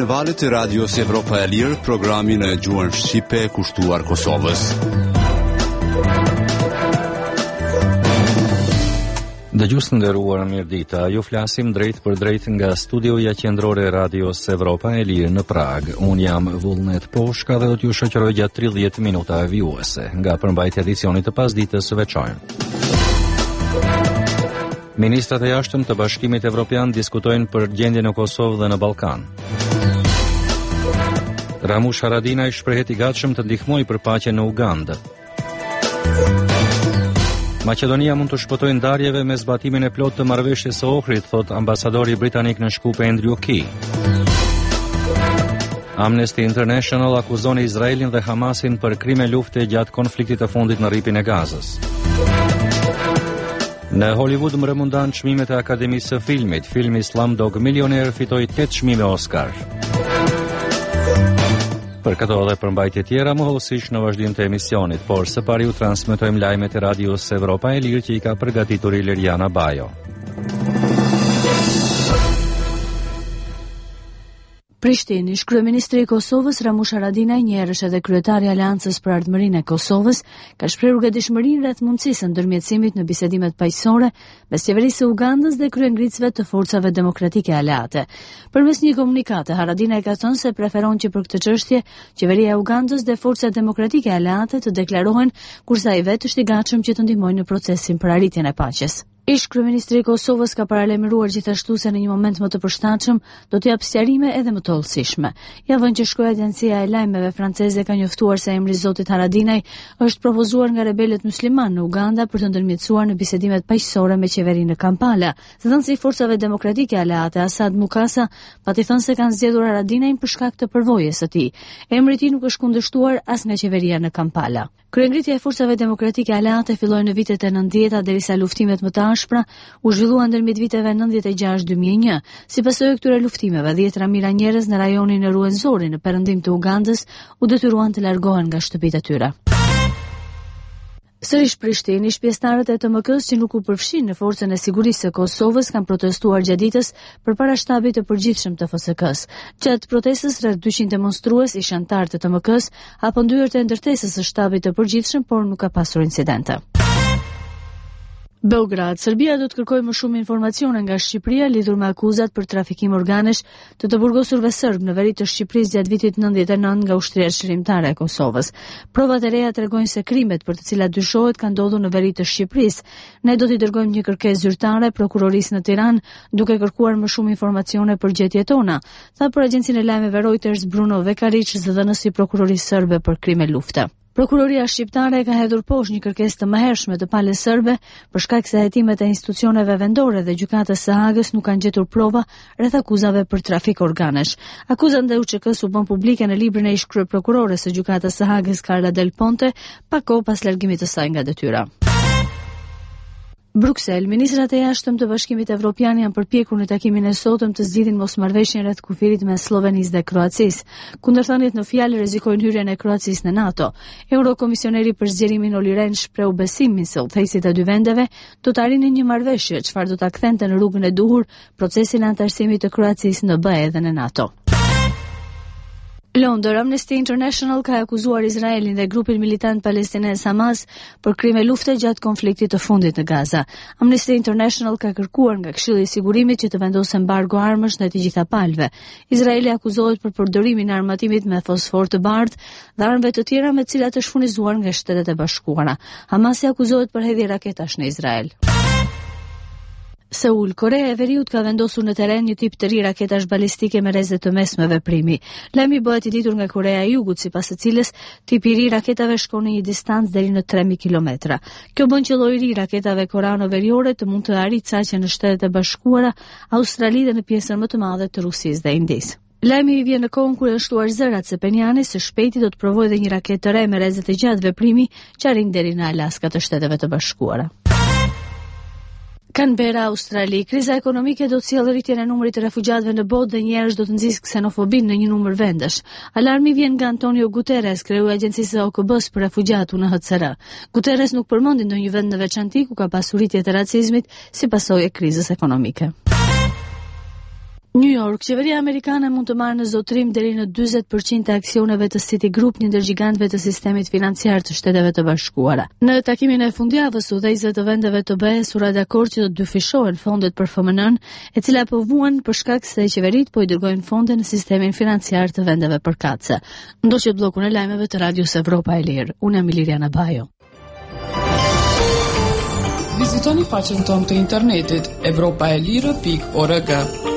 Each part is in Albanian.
në valët e radios Evropa e Lirë, programin e gjuhën shqipe kushtuar Kosovës. Dëgjues të nderuar, mirëdita. Ju flasim drejt për drejt nga studioja qendrore e radios Evropa e Lirë në Prag. Unë jam Vullnet Poshka dhe do t'ju shoqëroj gjatë 30 minuta vijuese nga përmbajtja e edicionit të pasdites së veçantë. Ministrat e jashtëm të Bashkimit Evropian diskutojnë për gjendjen në Kosovë dhe në Ballkan. Ramush Haradinaj shprehet i gatshëm të ndihmojë për paqen në Ugandë. Maqedonia mund të shpëtojë ndarjeve me zbatimin e plotë të marrëveshjes së Ohrit, thot ambasadori britanik në Shkupe Andrew Key. Amnesty International akuzon Izraelin dhe Hamasin për krime lufte gjatë konfliktit të fundit në rripin e Gazës. Në Hollywood më remundan çmimet e Akademisë së Filmit. Filmi Slumdog Millionaire fitoi 8 çmime Oscar. Për këto dhe përmbajtje tjera mohëllësisht në vazhdim të emisionit, por së pari u transmetojmë lajmet e radios Evropa e Lirë që i ka përgatitur Iliriana Bajo. Prishtinë, kryeministri i Kosovës Ramush Haradinaj, njëherësh edhe kryetari i Aleancës për Ardhmërinë e Kosovës, ka shprehur gatishmërinë rreth mundësisë së ndërmjetësimit në bisedimet paqësorë mes qeverisë së Ugandës dhe kryengritësve të forcave demokratike aleate. Përmes një komunikate, Haradinaj ka thënë se preferon që për këtë çështje qeveria e Ugandës dhe forcat demokratike aleate të deklarohen, kurse ai vetë është i gatshëm që të ndihmojë në procesin për arritjen e paqes. Kryeministri i Kosovës ka paralajmëruar gjithashtu se në një moment më të përshtatshëm do të jap sqarime edhe më të hollësishme. Javën që shkoi agjencia e lajmeve franceze ka njoftuar se emri i zotit Haradinaj është propozuar nga rebelët musliman në Uganda për të ndërmjetësuar në bisedimet paqësorë me qeverinë në Kampala. Zëdhënësi i forcave demokratike aleate Asad Mukasa pati thënë se kanë zgjedhur Haradinajin për shkak të përvojës së tij. Emri i tij nuk është kundërshtuar as nga qeveria në Kampala. Kryengritja e forcave demokratike aleate filloi në vitet e 90-ta derisa luftimet më të ashpra u zhvilluan ndërmjet viteve 96-2001. Si pasojë e këtyre luftimeve, 10 mijëra njerëz në rajonin e Ruwenzori në perëndim të Ugandës u detyruan të largohen nga shtëpitë e tyre. Sërish Prishtinë, pjesëtarët e TMK-s që nuk u përfshin në forcën e sigurisë së Kosovës kanë protestuar gjatë ditës përpara shtabit të përgjithshëm të FSK-s. Gjatë protestës rreth 200 demonstrues ish anëtar të TMK-s hapën dyert e ndërtesës së shtabit të përgjithshëm, por nuk ka pasur incidente. Beograd, Serbia do të kërkojë më shumë informacione nga Shqipëria lidhur me akuzat për trafikim organesh të burgosurve serb në veri të Shqipërisë gjatë vitit 99 nga ushtria shërimtare e Kosovës. Provat e reja tregojnë se krimet për të cilat dyshohet kanë ndodhur në veri të Shqipërisë. Ne do t'i dërgojmë një kërkesë zyrtare prokurorisë në Tiranë duke kërkuar më shumë informacione për gjetjet tona, tha për agjencinë e lajmeve Reuters Bruno Vekaric, zëdhënësi i prokurorisë serbe për krime lufte. Prokuroria shqiptare ka hedhur poshtë një kërkesë të mëhershme të palës serbe për shkak se hetimet e institucioneve vendore dhe gjykatës së Hagës nuk kanë gjetur prova rreth akuzave për trafik organesh. Akuzat ndaj UÇK-s u bën publike në librin e ish kryeprokurores së gjykatës së Hagës Carla Del Ponte, pak kohë pas largimit të saj nga detyra. Bruksel, ministrat e jashtëm të Bashkimit Evropian janë përpjekur në takimin e sotëm të zgjidhin mosmarrëveshjen rreth kufirit mes Slovenisë dhe Kroacisë. Kundërthënjet në fjalë rrezikojnë hyrjen e Kroacisë në NATO. Eurokomisioneri për zgjerimin Olli Rehn shpreu besimin se udhëheqësit e dy vendeve do të arrinin një marrëveshje, çfarë do ta kthente në rrugën e duhur procesin e anëtarësimit të Kroacisë në BE dhe në NATO. Londër, Amnesty International ka akuzuar Izraelin dhe grupin militant palestinez Hamas për krime lufte gjatë konfliktit të fundit në Gaza. Amnesty International ka kërkuar nga Këshilli i Sigurimit që të vendosë embargo armësh ndaj të gjitha palëve. Izraeli akuzohet për përdorimin e armatimit me fosfor të bardhë dhe armëve të tjera me të cilat është furnizuar nga Shtetet e Bashkuara. Hamasi akuzohet për hedhje raketash në Izrael. Seul, Korea e Veriut ka vendosur në teren një tip të ri raketash balistike me rrezet të mesme veprimi. Lajmi bëhet i ditur nga Korea e Jugut, sipas së cilës tipi i ri raketave shkon në një distancë deri në 3000 kilometra. Kjo bën që lloji i ri raketave korano-veriore të mund të arrijë saqe në Shtetet e Bashkuara, Australi dhe në pjesën më të madhe të Rusisë dhe Indisë. Lajmi i vjen në kohën kur janë shtuar zërat se Penjani së shpejti do të provojë edhe një raketë të re me rrezet të gjatë veprimi që arrin deri në Alaska të Shteteve të Bashkuara. Canberra, Australi. Kriza ekonomike do të sjellë rritjen e numrit të refugjatëve në botë dhe njerëz do të nxjisë ksenofobinë në një numër vendesh. Alarmi vjen nga Antonio Guterres, kreu i agjencisë së OKB-s për refugjat UNHCR. Guterres nuk përmendi ndonjë vend në veçantë ku ka pasur rritje të racizmit si pasojë e krizës ekonomike. New York, qeveria amerikane mund të marrë në zotrim deri në 40% e aksioneve të Citigroup, një ndër gjigantëve të sistemit financiar të Shteteve të Bashkuara. Në takimin e fundjavës, udhëheqësët të vendeve të BE-s u ra dakord që të dyfishohen fondet për FMN-n, e cila po vuan për shkak se qeverit po i dërgojnë fonde në sistemin financiar të vendeve përkatëse. Ndoqët bllokun e lajmeve të Radios Evropa e Lirë. Unë jam Iliriana Bajo. Vizitoni faqen tonë të internetit europaelire.org.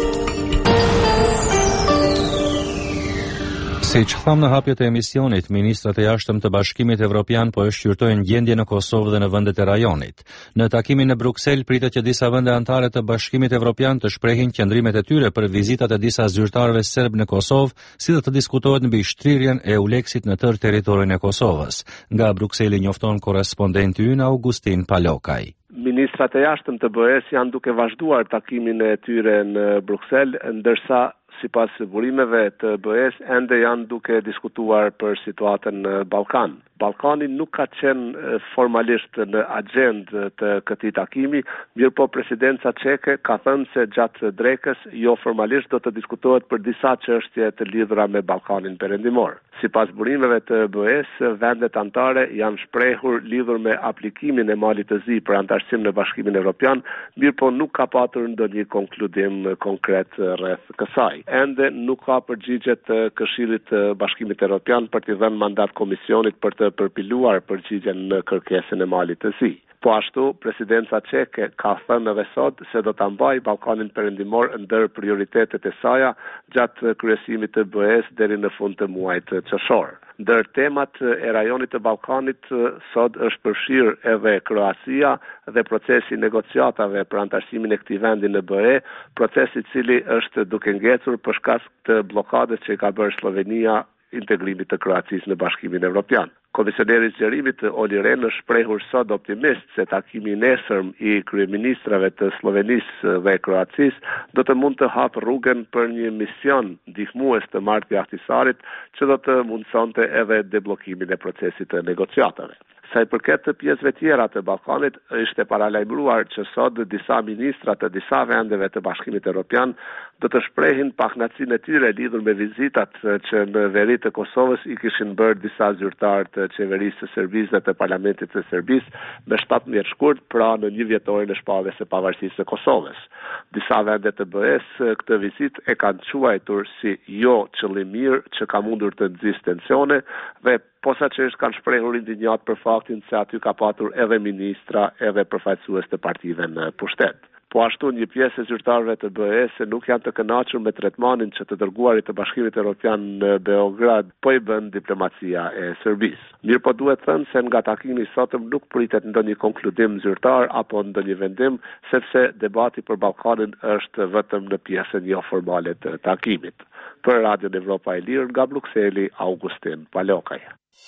Siç thamë në hapjet e emisionit, ministrat e jashtëm të Bashkimit Evropian po e shqyrtojnë gjendjen në Kosovë dhe në vendet e rajonit. Në takimin në Bruksel pritet që disa vende anëtare të Bashkimit Evropian të shprehin qëndrimet e tyre për vizitat e disa zyrtarëve serb në Kosovë, si dhe të diskutohet mbi shtrirjen e EULEX-it në tërë territorin e Kosovës. Nga Brukseli njofton korrespondenti ynë Augustin Palokaj. Ministrat e jashtëm të BE-s janë duke vazhduar takimin e tyre në Bruksel, ndërsa sipas burimeve të BE-s ende janë duke diskutuar për situatën në Ballkan. Ballkani nuk ka qenë formalisht në agjendë të këtij takimi, mirëpo presidenca çeke ka thënë se gjatë drekës jo formalisht do të diskutohet për disa çështje të lidhura me Ballkanin perëndimor. Sipas burimeve të BE-s, vendet anëtare janë shprehur lidhur me aplikimin e Malit të Zi për anëtarësim në Bashkimin Evropian, mirëpo nuk ka patur ndonjë konkludim konkret rreth kësaj. Ende nuk ka përgjigje të Këshillit të Bashkimit Evropian për t'i dhënë mandat komisionit për të përpiluar përgjigjen në kërkesën e Malit të Zi. Po ashtu, presidenca çeke ka thënë edhe sot se do ta mbajë Ballkanin perëndimor ndër prioritetet e saj gjatë kryesimit të BE-s deri në fund të muajit qershor. Ndër temat e rajonit të Ballkanit sot është përfshirë edhe Kroacia dhe procesi i negociatave për anëtarësimin e këtij vendi në BE, procesi i cili është duke ngecur për shkak të bllokadës që ka bërë Slovenia integrimit të Kroacisë në Bashkimin Evropian. Komisioneri i zgjerimit Olli Rehn është shprehur sot optimist se takimi i nesërm i kryeministrave të Slovenisë dhe Kroacisë do të mund të hapë rrugën për një mision ndihmues të Marti Ahtisarit që do të mundsonte edhe debllokimin e procesit të negociatave. Sa i përket të pjesëve tjera të Ballkanit, ishte paralajmëruar që sot disa ministra të disa vendeve të Bashkimit Evropian do të shprehin pakënaqësinë e tyre lidhur me vizitat që në veri të Kosovës i kishin bërë disa zyrtarë të qeverisë së Serbisë dhe të parlamentit të Serbisë me 17 shkurt, pra në një vjetorin e shpalljes së pavarësisë së Kosovës. Disa vende të BE-s këtë vizitë e kanë quajtur si jo qëllimir që ka mundur të nxjisë tensione dhe posaçërisht kanë shprehur indinjat për faktin se aty ka patur edhe ministra edhe përfaqësues të partive në pushtet. Po ashtu një pjesë e zyrtarëve të BE-s nuk janë të kënaqur me tretmanin që të dërguarit të Bashkimit Evropian në Beograd po i bën diplomacia e Serbisë. Mirëpo duhet thënë se nga takimi i sotëm nuk pritet ndonjë konkludim zyrtar apo ndonjë vendim, sepse debati për Ballkanin është vetëm në pjesën jo formale të takimit. Për Radio Evropa e Lirë nga Brukseli, Augustin Palokaj.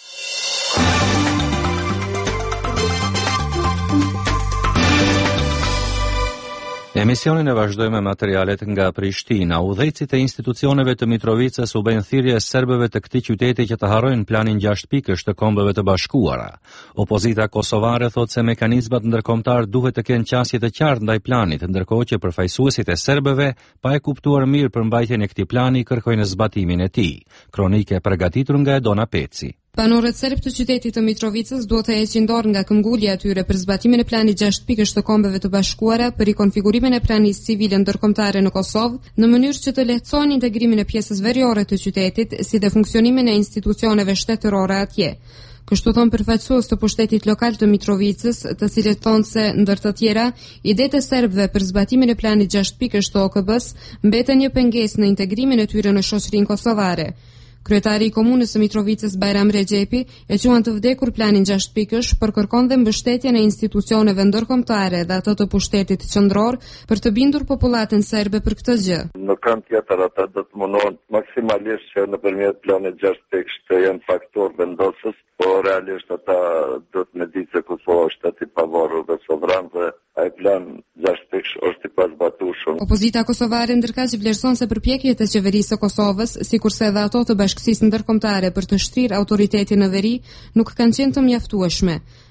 Emisionin e vazhdojmë me materialet nga Prishtina. Udhëheqësit e institucioneve të Mitrovicës u bën thirrje serbëve të këtij qyteti që të harrojnë planin 6 pikësh të Kombeve të Bashkuara. Opozita kosovare thotë se mekanizmat ndërkombëtar duhet të kenë qasje të qartë ndaj planit, ndërkohë që përfaqësuesit e serbëve, pa e kuptuar mirë përmbajtjen e këtij plani, kërkojnë zbatimin e tij. Kronike përgatitur nga Edona Peci. Banorët serb të qytetit të Mitrovicës duhet të heqin dorë nga këmbgulja e tyre për zbatimin e planit 6 pikësh të Kombeve të Bashkuara për rikonfigurimin e pranisë civile ndërkombëtare në Kosovë në mënyrë që të lehtësojnë integrimin e pjesës veriore të qytetit si dhe funksionimin e institucioneve shtetërore atje. Kështu thon përfaqësues të pushtetit lokal të Mitrovicës, të cilët thonë se ndër të tjera, idetë e serbëve për zbatimin e planit 6 pikësh të OKB-s mbeten një pengesë në integrimin e tyre në shoqërinë kosovare. Kryetari i komunës së Mitrovicës Bajram Rexhepi e quan të vdekur planin 6 pikësh, por kërkon dhe mbështetjen e institucioneve ndërkombëtare dhe ato të pushtetit qendror për të bindur popullatën serbe për këtë gjë. Në kënd tjetër ata do të mundohen maksimalisht që nëpërmjet planit 6 pikësh të jenë faktor vendosës, por realisht ata do të ditë se Kosova është shteti i pavarur dhe sovran dhe ai plan 6 pikësh është i pazbatueshëm. Opozita kosovare ndërkaq vlerëson se përpjekjet e qeverisë së Kosovës, sikurse edhe ato të Bashkësisë Ndërkombëtare për të shtrirë autoritetin në veri, nuk kanë qenë të mjaftueshme.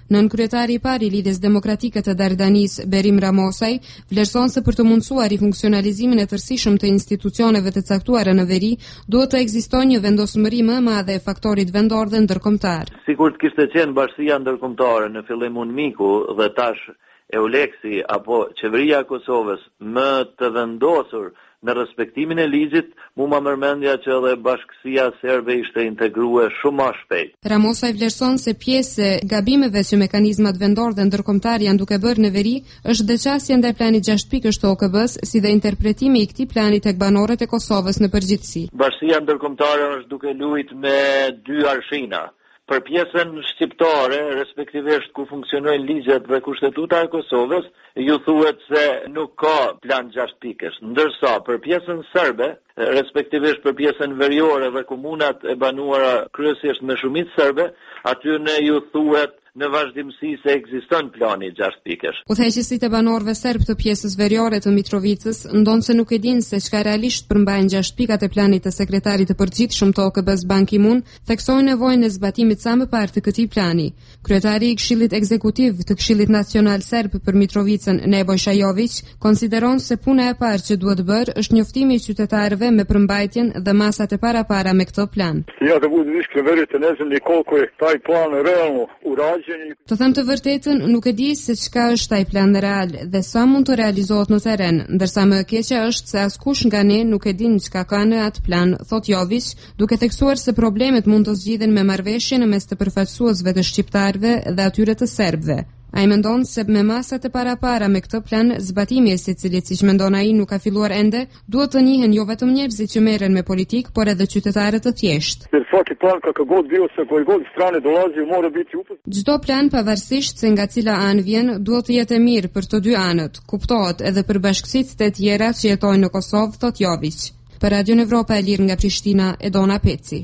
Nënkryetari i parë i Lidhjes Demokratike të Dardanis, Berim Ramosaj, vlerëson se për të mundsuar rifunksionalizimin e tërësishëm të institucioneve të caktuara në veri, duhet të ekzistojë një vendosmëri më e madhe e faktorit vendor dhe ndërkombëtar. Sikur të kishte qenë bashkia ndërkombëtare në fillim UNMIK-u dhe tash EULEX-i apo qeveria e Kosovës më të vendosur në respektimin e ligjit, mu ma mërmendja që edhe bashkësia serbe ishte integruar shumë më shpejt. Ramosaj vlerëson se pjesë e gabimeve që mekanizmat vendor dhe ndërkombëtar janë duke bërë në veri është deçasja ndaj planit 6 pikësh të OKB-s, si dhe interpretimi i këtij plani tek banorët e Kosovës në përgjithësi. Bashkësia ndërkombëtare është duke luajtur me dy arshina. Për pjesën shqiptare, respektivisht ku funksionojnë ligjet dhe kushtetuta e Kosovës, ju thuhet se nuk ka plan 6 pikësh, ndërsa për pjesën serbe, respektivisht për pjesën veriore dhe komunat e banuara kryesisht me shumicë serbe, aty ne ju thuhet në vazhdimsi se ekziston plani 6 pikësh. Udhëheqësit e banorëve serb të pjesës veriore të Mitrovicës ndonë se nuk e dinë se çka realisht përmbajnë 6 pikat e planit të sekretarit të përgjithshëm të OKB-s Ban Ki-moon, theksojnë nevojën e zbatimit sa më parë të këtij plani. Kryetari i Këshillit Ekzekutiv të Këshillit Nacional Serb për Mitrovicën, Neboj Shajović, konsideron se puna e parë që duhet bërë është njoftimi i qytetarëve me përmbajtjen dhe masat e para me këtë plan. Ja da budu viške verujte, ne znam ni koliko je taj plan realno urađen. Të them të vërtetën, nuk e di se çka është ai plan real dhe sa mund të realizohet në terren, ndërsa më e keqja është se askush nga ne nuk e din çka ka në atë plan, thot Jović, duke theksuar se problemet mund të zgjidhen me marrëveshje në mes të përfaqësuesve të shqiptarëve dhe atyre të serbëve. Ai mendon se me masat e para me këtë plan, zbatimi i secilit, siç mendon ai, nuk ka filluar ende, duhet të njihen jo vetëm njerëzit që merren me politik, por edhe qytetarët të thjeshtë. Çdo plan, pavarësisht se nga cila anë vjen, duhet të jetë mirë për të dy anët, kuptohet edhe për bashkësitë të tjera që jetojnë në Kosovë, thot Jović. Për Radio Evropa e Lirë nga Prishtina, Edona Peci.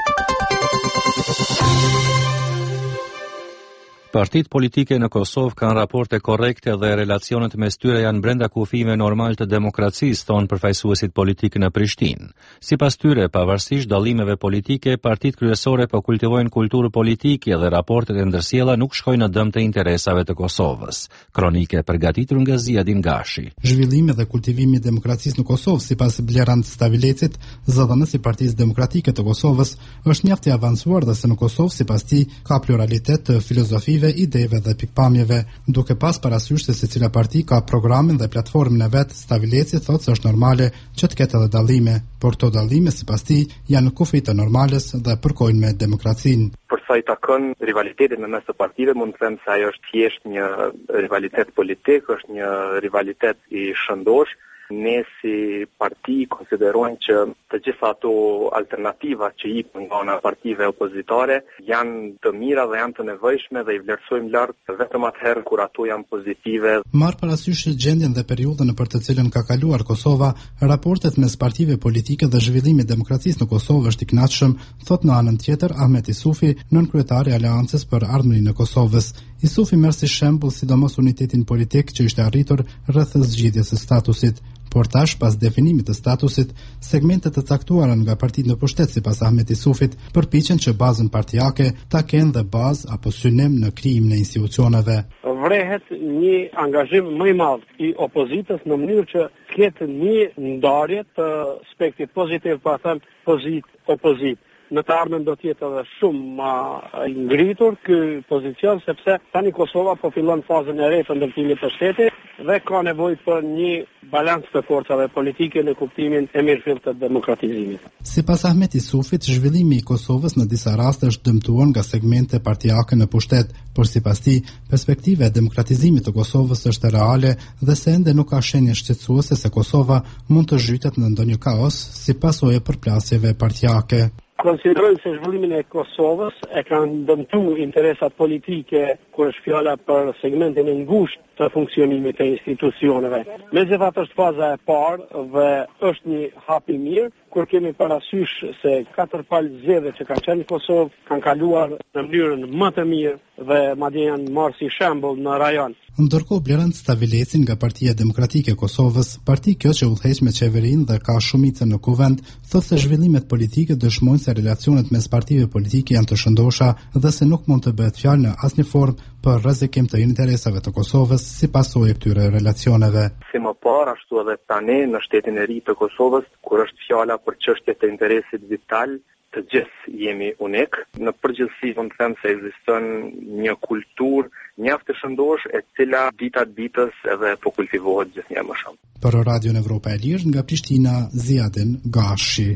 Partitë politike në Kosovë kanë raporte korrekte dhe relacionet mes tyre janë brenda kufive normal të demokracisë, thonë përfaqësuesit politik në Prishtinë. Sipas tyre, pavarësisht dallimeve politike, partitë kryesore po kultivojnë kulturë politike dhe raportet e ndërsjella nuk shkojnë në dëm të interesave të Kosovës. Kronike përgatitur nga Ziadin Gashi. Zhvillimi dhe kultivimi i demokracisë në Kosovë, sipas Blerand Stavilecit, zëdhënës i Partisë Demokratike të Kosovës, është mjaft i avancuar dhe se në Kosovë, sipas tij, ka pluralitet të filozofive, ideve dhe pikpamjeve, duke pas parasysh se secila parti ka programin dhe platformën e vet. Stavileci thotë se është normale që të ketë edhe dallime, por këto dallime sipas tij janë në kufi të normales dhe përkojnë me demokracinë. Për sa i takon rivalitetit në mes të partive, mund të them se ajo është thjesht një rivalitet politik, është një rivalitet i shëndosh. Ne si parti konsiderojmë që të gjitha ato alternativa që jepën nga ana partive opozitare janë të mira dhe janë të nevojshme dhe i vlerësojmë lart vetëm atëherë kur ato janë pozitive. Marr parasysh gjendjen dhe periudhën për të cilën ka kaluar Kosova, raportet mes partive politike dhe zhvillimi i demokracisë në Kosovë është i kënaqshëm, thot në anën tjetër Ahmet Isufi, nënkryetari i Aleancës për Ardhmërinë e Kosovës. Isufi merr si shembull sidomos unitetin politik që ishte arritur rreth zgjidhjes së statusit. Por tash, pas definimit të statusit, segmentet të caktuara nga partitë në pushtet, sipas Ahmet Isufit, përpiqen që bazën partijake ta kenë dhe bazë apo synim në krijimin e institucioneve. Vrehet një angazhim më i madh i opozitës në mënyrë që ketë një ndarje të spektit pozitiv, pa thënë opozit. Në të ardhmen do të jetë edhe shumë më i ngritur ky pozicion, sepse tani Kosova po fillon fazën e re të ndërtimit të shtetit dhe ka nevojë për një balans të forcave politike në kuptimin e mirëfillt të demokratizimit. Sipas Ahmet Isufit, zhvillimi i Kosovës në disa raste është dëmtuar nga segmente partijake në pushtet, por sipas tij, perspektiva e demokratizimit të Kosovës është reale dhe se ende nuk ka shenjë shqetësuese se Kosova mund të zhytet në ndonjë kaos si pasojë e përplasjeve partijake. Konsiderojmë se zhvillimin e Kosovës e kanë dëmtuar interesat politike kur është fjala për segmentin e ngushtë të funksionimit të institucioneve. Megjithatë është faza e parë dhe është një hap i mirë kur kemi parasysh se 4 palë zgjedhje që kanë qenë në Kosovë kanë kaluar në mënyrën më të mirë dhe madje janë marrë si shembull në rajon. Ndërkohë Blerand Stavileci nga Partia Demokratike e Kosovës, parti kjo që udhëheq me qeverinë dhe ka shumicën në kuvend, thotë se zhvillimet politike dëshmojnë se relacionet mes partive politike janë të shëndosha dhe se nuk mund të bëhet fjalë në asnjë formë për rrezikim të interesave të Kosovës si pasojë e këtyre relacioneve. Si më parë ashtu edhe tani në shtetin e ri të Kosovës, kur është fjala për çështje të interesit vital, të gjithë jemi unik. Në përgjithësi mund të them se ekziston një kulturë mjaft të shëndosh e cila dita ditës edhe po kultivohet gjithnjë më shumë. Për Radion Evropa e Lirë nga Prishtina, Ziadin Gashi.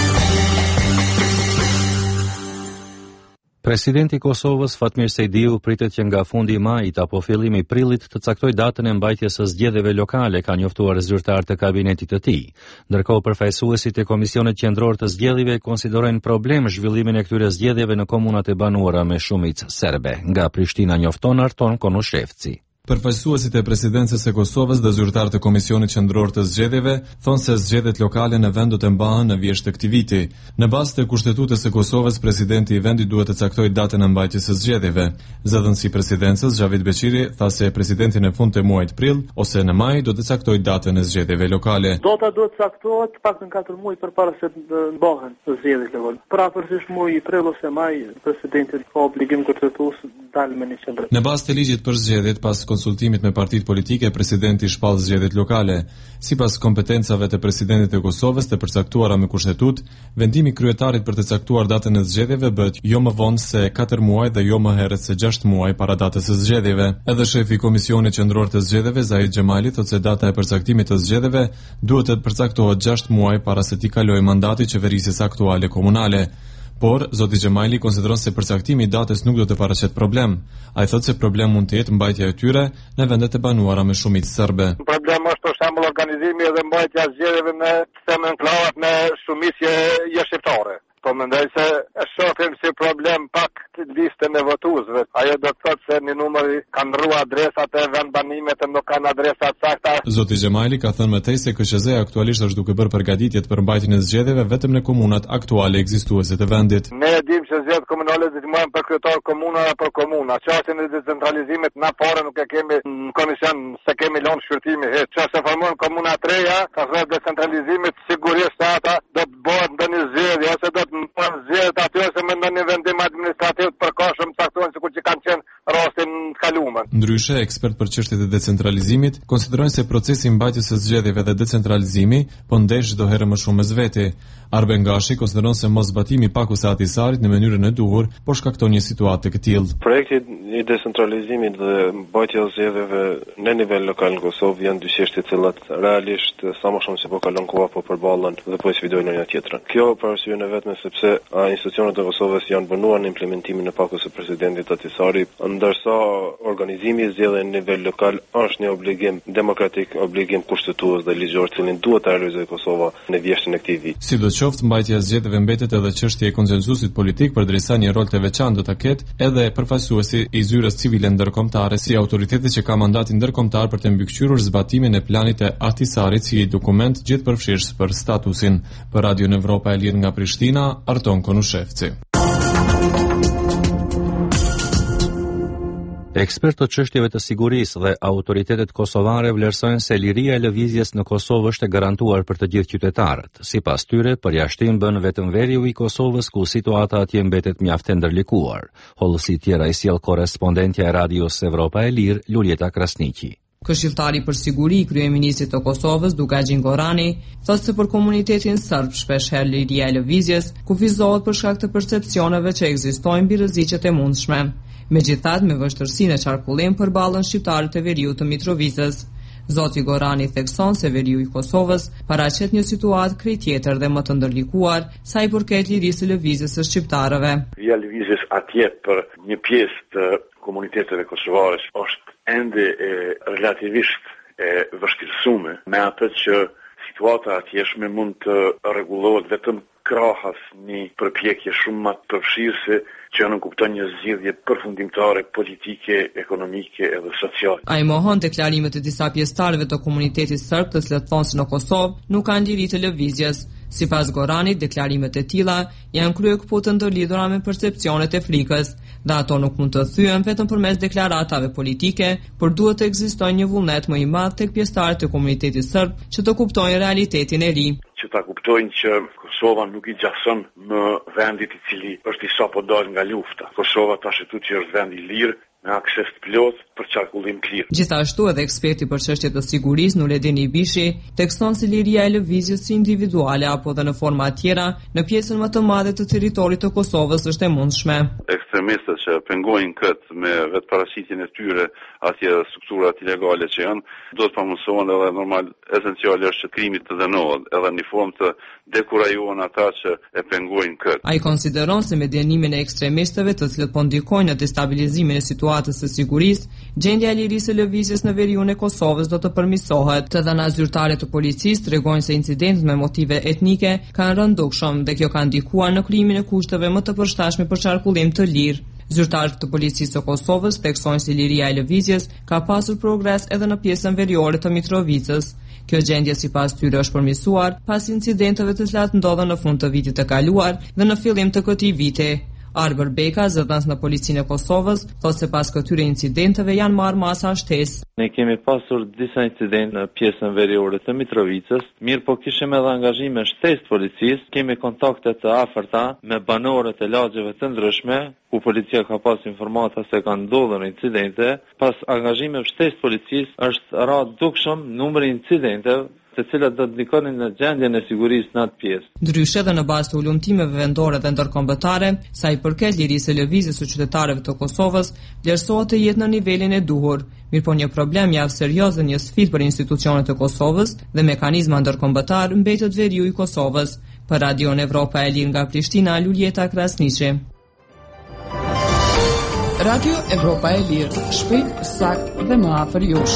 Presidenti i Kosovës Fatmir Sejdiu pritet që nga fundi i majit apo fillimi i prillit të caktojë datën e mbajtjes së zgjedhjeve lokale, ka njoftuar zyrtarët e kabinetit të tij. Ndërkohë përfaqësuesit e Komisionit Qendror të Zgjedhjeve konsiderojnë problem zhvillimin e këtyre zgjedhjeve në komunat e banuara me shumicë serbe. Nga Prishtina njofton Arton Konushevci. Përfaqësuesit e presidencës e Kosovës dhe zyrtarët e Komisionit Qendror të Zgjedhjeve thonë se zgjedhjet lokale në vend do të mbahen në vjesht të këtij viti. Në bazë të kushtetutës së Kosovës, presidenti i vendit duhet të caktojë datën e mbajtjes së zgjedhjeve. Zëdhënësi i presidencës Xhavid Beqiri tha se presidenti në fund të muajit prill ose në maj do të caktojë datën e zgjedhjeve lokale. Data duhet caktohet pak në 4 muaj përpara se të mbahen zgjedhjet lokale. Pra përveç muajit prill ose maj, presidenti ka obligim kushtetues dalë me një qendër. Në bazë të ligjit për zgjedhjet, pas konsultimit me partitë politike, presidenti shpall zgjedhjet lokale. Sipas kompetencave të presidentit të Kosovës të përcaktuara me kushtetutë, vendimi i kryetarit për të caktuar datën e zgjedhjeve bëhet jo më vonë se 4 muaj dhe jo më herët se 6 muaj para datës së zgjedhjeve. Edhe shefi i Komisionit Qendror të Zgjedhjeve Zahid Xhamali thotë se data e përcaktimit të zgjedhjeve duhet të përcaktohet 6 muaj para se t'i kalojë mandati qeverisjes aktuale komunale. Por, zoti Xhamali konsideron se përcaktimi i datës nuk do të paraqet problem. Ai thotë se problem mund të jetë mbajtja e tyre në vendet e banuara me shumicë serbe. Problem është për shembull organizimi dhe mbajtja e zgjedhjeve në enklavat me shumicë jeshitare. Po mendoj se e shohim si problem pak të listën e votuesve. Ajo do të thotë se në numër kanë ndrua adresat e vendbanimet e nuk kanë adresa të sakta. Zoti Xhamali ka thënë më tej se KSZ aktualisht është duke bërë përgatitjet për mbajtjen e zgjedhjeve vetëm në komunat aktuale ekzistuese të vendit. Ne e dimë që zgjedhjet komunale detyrohen për kryetar komuna apo komuna. Çështjen e decentralizimit na parë nuk e kemi në komision, se kemi lënë shqyrtimi hiç. Çfarë se formojnë komuna 3-ja, ka thënë decentralizimit sigurisht ata do të bëhet ndonjë zgjedhje ose do të zgjedhjet aty ose me ndonjë vendim administrativ të përkohshëm caktuar sikur që kanë qenë rastin të kaluar. Ndryshe, ekspert për çështjet e decentralizimit konsiderojnë se procesi i mbajtjes së zgjedhjeve dhe decentralizimi po ndesh çdo herë më shumë mes veti. Arben Gashi konsideron se mosbatimi i pakusat i Sarit në mënyrën e duhur po shkakton një situatë të këtillë. Projekti i decentralizimit dhe mbajtja e zgjedhjeve në nivel lokal në Kosovë janë dy çështje të cilat realisht sa më shumë se po kalon koha po përballen dhe po sfidojnë njëra tjetrën. Kjo për arsyeën e vetme sepse institucionet e Kosovës janë bënuar në implementimin e pakos së presidentit Atisari, ndërsa organizimi i zgjedhjeve në nivel lokal është një obligim demokratik, obligim kushtetues dhe ligjor, cilin duhet ta realizojë Kosova në vjeshtën e këtij viti. Sidoqoftë, mbajtja e zgjedhjeve mbetet edhe çështje e konsensusit politik, përderisa një rol të veçantë do ta ketë edhe përfaqësuesi i zyrës civile ndërkombëtare si autoriteti që ka mandatin ndërkombëtar për të mbikëqyrur zbatimin e planit të Ahtisarit si dokument gjithëpërfshirës për statusin. Për Radion Evropa e Lirë nga Prishtina, Arton Konushevci. Ekspertë të çështjeve të sigurisë dhe autoritetet kosovare vlerësojnë se liria e lëvizjes në Kosovë është e garantuar për të gjithë qytetarët. Sipas tyre, përjashtim bën vetëm veriu i Kosovës ku situata atje mbetet mjaft e ndërlikuar. Hollësi tjera i sjell korrespondentja e Radios Evropa e Lirë, Luljeta Krasniqi. Këshilltari për siguri i kryeministrit të Kosovës, Dugajin Gorani, thotë se për komunitetin serb shpeshherë liria e lëvizjes kufizohet për shkak të percepsioneve që ekzistojnë mbi rreziqet e mundshme. Megjithatë, me vështirësinë e çarkullim përballen shqiptarët e veriut të Mitrovicës. Zoti Gorani thekson se veriu i Kosovës paraqet një situatë krejt tjetër dhe më të ndërlikuar sa i përket lirisë së lëvizjes së shqiptarëve. Via lëvizjes atje për një pjesë të komuniteteve kosovare është ende relativisht e vështirësuar, me atë që situata atjeshme mund të rregullohet vetëm krahas një përpjekje shumë më të përfshirëse që nuk kupton një zgjidhje përfundimtare politike, ekonomike edhe sociale. Ai mohon deklarimet e disa pjesëtarëve të komunitetit serb, të cilët thonë se në Kosovë nuk kanë liri të lëvizjes, Sipas Goranit, deklarimet e tilla janë kryekëpo të ndërlidhura me percepcionet e frikës, dhe ato nuk mund të thyen vetëm përmes deklaratave politike, por duhet të ekzistojë një vullnet më i madh tek pjesëtarët e komunitetit serb që të kuptojnë realitetin e ri. Që ta kuptojnë që Kosova nuk i gjason më vendit i cili është i sapo dalë nga lufta. Kosova tashetu që është vend i lirë, me akses të plot për qarkullim të lirë. Gjithashtu edhe eksperti për çështje të sigurisë Nuledin Ibishi tekston se liria e lëvizjes si individuale apo dhe në forma tjera në pjesën më të madhe të territorit të Kosovës është e mundshme. Ekstremistët që pengojnë këtë me vetëparaqitjen e tyre atje strukturat ilegale që janë, do të pamundsohen edhe normal esenciale është që krimi të dënohet, edhe në formë të dekurajohen ata që e pengojnë këtë. Ai konsideron se me dënimin e ekstremistëve të cilët po ndikojnë në destabilizimin e situatës së sigurisë, gjendja e lirisë së lëvizjes në veriun e Kosovës do të përmirësohet. Të dhëna zyrtare të policisë tregojnë se incidentët me motive etnike kanë rënë dukshëm dhe kjo ka ndikuar në krijimin e kushteve më të përshtatshme për qarkullim të lirë. Zyrtarët të policisë të Kosovës theksojnë se liria e lëvizjes ka pasur progres edhe në pjesën veriore të Mitrovicës. Kjo gjendje sipas tyre është përmirësuar pas incidenteve të cilat ndodhen në fund të vitit të kaluar dhe në fillim të këtij viti. Arber Beka, zëdhënës në policinë e Kosovës, thotë se pas këtyre incidenteve janë marrë masa shtesë. Ne kemi pasur disa incidente në pjesën veriore të Mitrovicës, mirë po kishim edhe angazhime shtesë të policisë, kemi kontakte të afërta me banorët e lagjeve të ndryshme, ku policia ka pas informata se kanë ndodhur incidente. Pas angazhimeve shtesë të policisë është rrallë dukshëm numri incidenteve të cilat do të ndikonin në gjendjen e sigurisë në atë pjesë. Ndryshe dhe në bazë të ulëmtimeve vendore dhe ndërkombëtare, sa i përket lirisë së lëvizjes së qytetarëve të Kosovës, vlerësohet të jetë në nivelin e duhur. Mirëpo një problem javë serioz dhe një sfidë për institucionet e Kosovës dhe mekanizma ndërkombëtar mbetet veriu i Kosovës. Për Radion Evropa e Lirë nga Prishtina, Luljeta Krasniqi. Radio Evropa e Lirë, shpejt, sakt dhe më afër jush.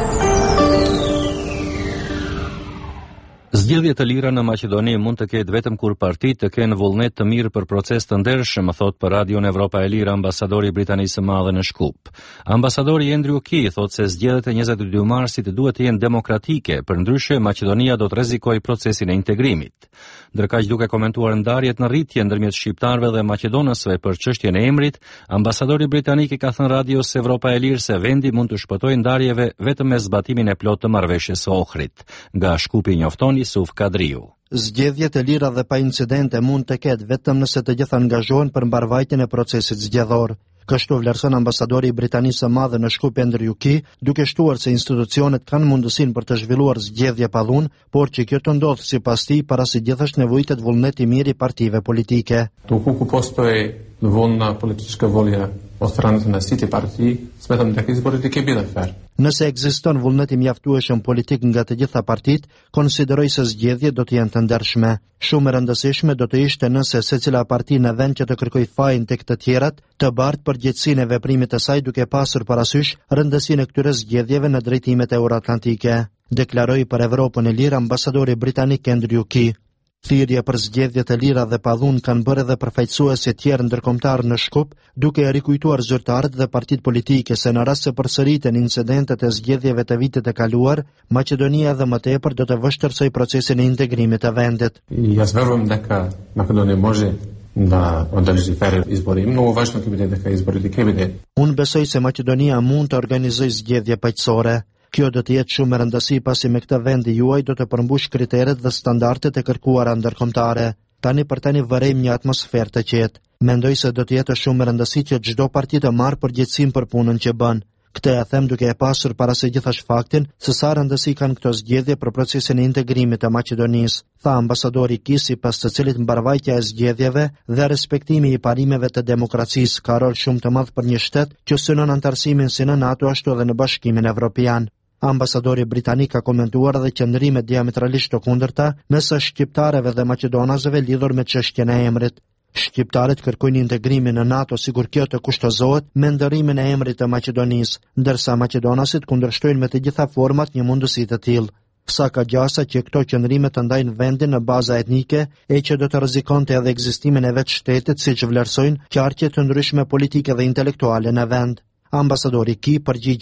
Zgjedhjet e lira në Maqedoni mund të ketë vetëm kur partitë të kenë vullnet të mirë për proces të ndershëm, thot për Radion Evropa e Lirë ambasadori i Britanisë së Madhe në Shkup. Ambasadori Andrew Key thot se zgjedhjet e 22 marsit duhet të jenë demokratike, përndryshe Maqedonia do të rrezikojë procesin e integrimit. Ndërkaq duke komentuar ndarjet në rritje ndërmjet shqiptarëve dhe maqedonësve për çështjen e emrit, ambasadori britanik i ka thënë Radios Evropa e Lirë se vendi mund të shpëtojë ndarjeve vetëm me zbatimin e plotë të marrëveshjes së Ohrit. Nga Shkupi njofton Yusuf Kadriu. Zgjedhjet e lira dhe pa incidente mund të ketë vetëm nëse të gjithë angazhohen për mbarvajtjen e procesit zgjedhor. Kështu vlerëson ambasadori i Britanisë së Madhe në Shkup Andrew Key, duke shtuar se institucionet kanë mundësinë për të zhvilluar zgjedhje pa dhunë, por që kjo të ndodhë sipas tij para se gjithashtu nevojitet vullneti mirë i partive politike. Dоколку постои волна политическа воля od strane në siti parti, smetëm tek izborit i ke bile fer. Nëse ekziston vullneti mjaftueshëm politik nga të gjitha partitë, konsideroj se zgjedhjet do të jenë të ndershme. Shumë e rëndësishme do të ishte nëse secila parti në vend që të kërkojë fajin tek të tjerat, të bartë përgjegjësinë e veprimit të saj duke pasur parasysh rëndësinë e këtyre zgjedhjeve në drejtimet euroatlantike. Deklaroi për Evropën e Lirë ambasadori britanik Andrew Key. Thirrje për zgjedhjet e lira dhe pa dhunë kanë bërë edhe përfaqësuese të tjerë ndërkombëtar në Shkup, duke rikujtuar zyrtarët dhe partitë politike se në rast se përsëriten incidentet e zgjedhjeve të vitit të kaluar, Maqedonia dhe më tepër do të vështirësojë procesin e integrimit të vendit. Ja zverujem дека Македонија може da održi fer izbori. Mnogo važno ќе биде дека изборите ќе биде. Unë besoj se Maqedonia mund të organizojë zgjedhje paqësore. Kjo do të jetë shumë e rëndësishme pasi me këtë vendi juaj do të përmbush kriteret dhe standardet e kërkuara ndërkombëtare. Tani për tani vërejmë një atmosferë të qetë. Mendoj se do të jetë shumë e rëndësishme që çdo parti të marrë përgjegjësinë për punën që bën. Këtë e them duke e pasur parasysh gjithashtu faktin se sa rëndësi kanë këto zgjedhje për procesin e integrimit të Maqedonisë, tha ambasadori Key, sipas të cilit mbarvajtja e zgjedhjeve dhe respektimi i parimeve të demokracisë ka rol shumë të madh për një shtet që synon antarësimin si në NATO ashtu edhe në Bashkimin Evropian. Ambasadori britanik ka komentuar edhe qëndrimet diametralisht të kundërta mes shqiptarëve dhe maqedonasëve lidhur me çështjen e emrit. Shqiptarët kërkojnë integrimin në NATO sikur kjo të kushtozohet me ndërimin e emrit të Maqedonisë, ndërsa maqedonasit kundërshtojnë me të gjitha format një mundësi të tillë. Sa ka gjasa që këto qëndrime të ndajnë vendin në baza etnike e që do të rrezikonte edhe ekzistimin e vetë shtetit, siç vlerësojnë qartje të ndryshme politike dhe intelektuale në vend. Ambasadori Key përgjigjet.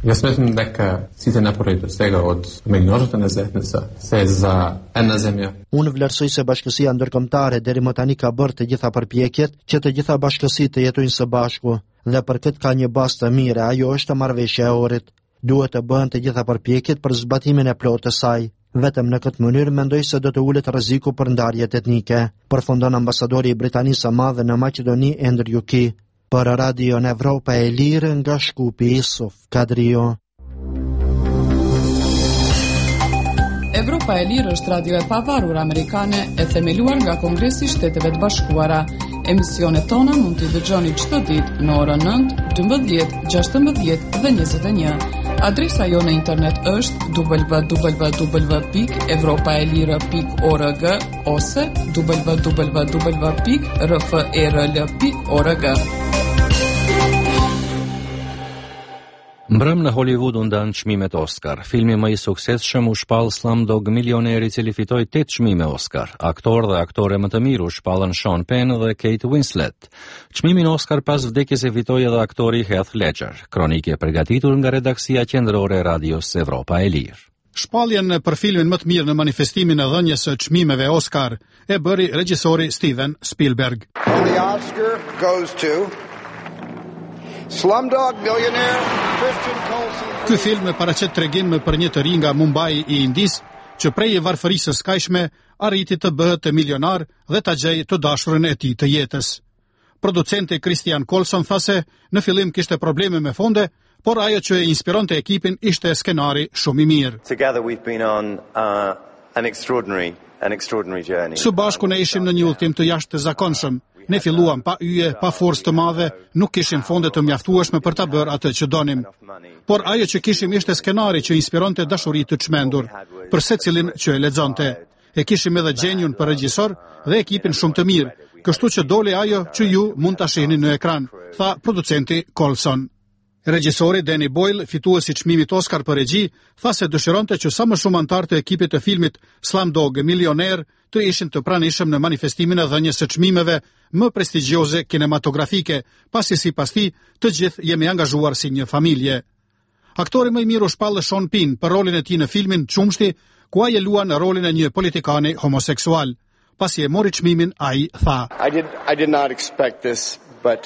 Jag smetëm дека сите напори до сега од меѓународната заедница се за една земја. Unë vlerësoj se bashkësia ndërkombëtare deri më tani ka bërë të gjitha përpjekjet që të gjitha bashkësitë të jetojnë së bashku, dhe për këtë ka një bazë të mire, ajo është marrëveshja e orit. Duhet të bëhen të gjitha përpjekjet për zbatimin e plotë të saj. Vetëm në këtë mënyrë mendoj se do të ulet rreziku për ndarjet etnike, përfundon ambasadori i Britanisë së Madhe në Maqedoni Ender Yuki. Për Radio në Evropa e Lirë nga Shkupi Isuf Kadrio. Evropa e Lirë është radio e pavarur amerikane e themeluar nga Kongresi i Shteteve të Bashkuara. Emisionet tona mund t'i dëgjoni çdo ditë në orën 9, 12, 16 dhe 21. Adresa jo në internet është www.evropaelire.org ose www.rfrl.org. Mbrëm në Hollywood u ndan çmimet Oscar. Filmi më i suksesshëm u shpall Slumdog Millionaire, i cili fitoi 8 çmime Oscar. Aktor dhe aktore më të mirë u shpallën Sean Penn dhe Kate Winslet. Çmimin Oscar pas vdekjes e fitoi edhe aktori Heath Ledger. Kronikë e përgatitur nga redaksia qendrore e Radios Evropa e Lirë. Shpalljen për filmin më të mirë në manifestimin e dhënjes së çmimeve Oscar e bëri regjisori Steven Spielberg. The Oscar goes to Slumdog Millionaire Christian Colson. Ky film paraqet tregim për një të ri nga Mumbai i Indis, që prej varfërisë së skajshme arriti të bëhet milionar dhe ta gjejë të dashurën e tij të jetës. Producenti Christian Colson tha se në fillim kishte probleme me fonde, por ajo që e inspironte ekipin ishte skenari shumë i mirë. Together we've been on an extraordinary journey. Së bashku ne ishim në një udhtim të jashtëzakonshëm. Ne filluam pa yje, pa forcë të madhe, nuk kishim fonde të mjaftueshme për ta bërë atë që donim. Por ajo që kishim ishte skenari që inspironte dashuri të çmendur për secilin që e lexonte. E kishim edhe gjenjun për regjisor dhe ekipin shumë të mirë, kështu që doli ajo që ju mund ta shihni në ekran, tha producenti Colson. Regjisori Danny Boyle, fituesi i çmimit Oscar për regji, tha se dëshironte që sa më shumë anëtar të ekipit të filmit Slumdog Millionaire të ishin të pranishëm në manifestimin e dhënjes së çmimeve më prestigjioze kinematografike, pasi sipas tij të gjithë jemi angazhuar si një familje. Aktori më i mirë u shpall Sean Penn për rolin e tij në filmin Çumshti, ku ai e luan rolin e një politikani homoseksual. Pasi e mori çmimin, ai tha: I did not expect this, but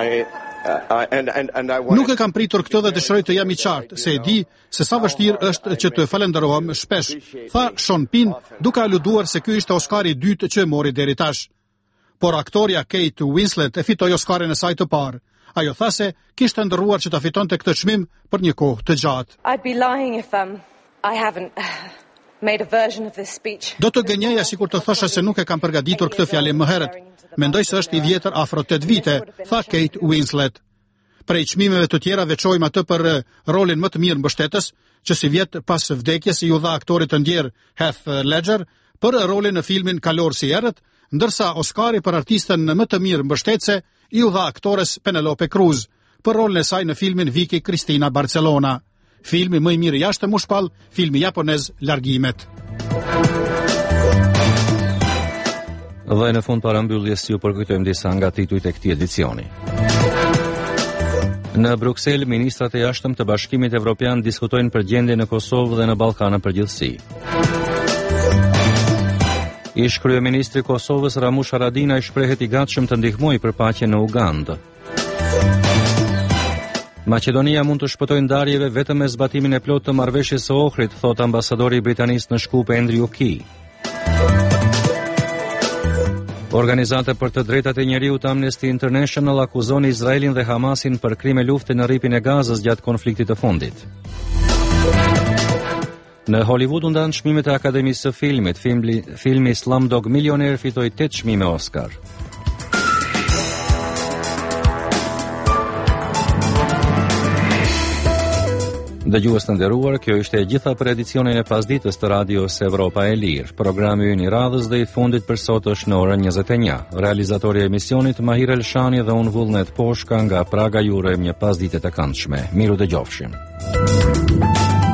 Nuk e kam pritur këtë dhe dëshiroj të jam i qartë, se e di se sa vështirë është që të falenderohem shpesh, tha Sean Penn, duke aluduar se ky ishte Oscari i dytë që e mori deri tash. Por aktoria Kate Winslet e fitoi Oscarin e saj të parë. Ajo tha se kishte ndërruar që ta fitonte këtë çmim për një kohë të gjatë. I'd be lying if I haven't made a version of this speech. Do të gënjeja sikur të thosha se nuk e kam përgatitur këtë fjalim më herët. Mendoj se është i vjetër afro 8 vite, tha Kate Winslet. Prej çmimeve të tjera veçojmë atë për rolin më të mirë mbështetës, që si vjet pas vdekjes i u dha aktorit të ndjer Heath Ledger për rolin në filmin Kalor si errët, ndërsa Oscari për artistën më të mirë mbështetëse i u dha aktores Penelope Cruz për rolin e saj në filmin Vicky Cristina Barcelona. Filmi më i mirë jashtëm u shpall filmi japonez Largimet. Dhe në fund parambyljes ju përkujtojmë disa nga titujt e këtij edicioni. Në Bruksel, ministrat e jashtëm të Bashkimit Evropian diskutojnë për gjendjen në Kosovë dhe në Ballkanë përgjithësi. Ish kryeministri i Kosovës Ramush Haradinaj shprehet i gatshëm të ndihmojë për paqen në Ugandë. Maqedonia mund të shpëtojë ndarjeve vetëm me zbatimin e plotë të marrëveshjes së Ohrit, thot ambasadori i Britanisë në Shkup Ender Yuki. Organizata për të drejtat e njeriut Amnesty International akuzon Izraelin dhe Hamasin për krime lufte në rripin e Gazës gjatë konfliktit të fundit. Në Hollywood u ndan çmimet e Akademisë së Filmit. Filmi Slumdog Millionaire fitoi 8 çmime Oscar. Dëgjues të nderuar, kjo ishte e gjitha për edicionin e pasdites të Radios Evropa e Lirë. Programi ynë i radhës dhe i fundit për sot është në orën 21. Realizatori e emisionit Mahir Elshani dhe unë Vullnet Poshka nga Praga ju urojmë një pasdite të këndshme. Miru dëgjofshim.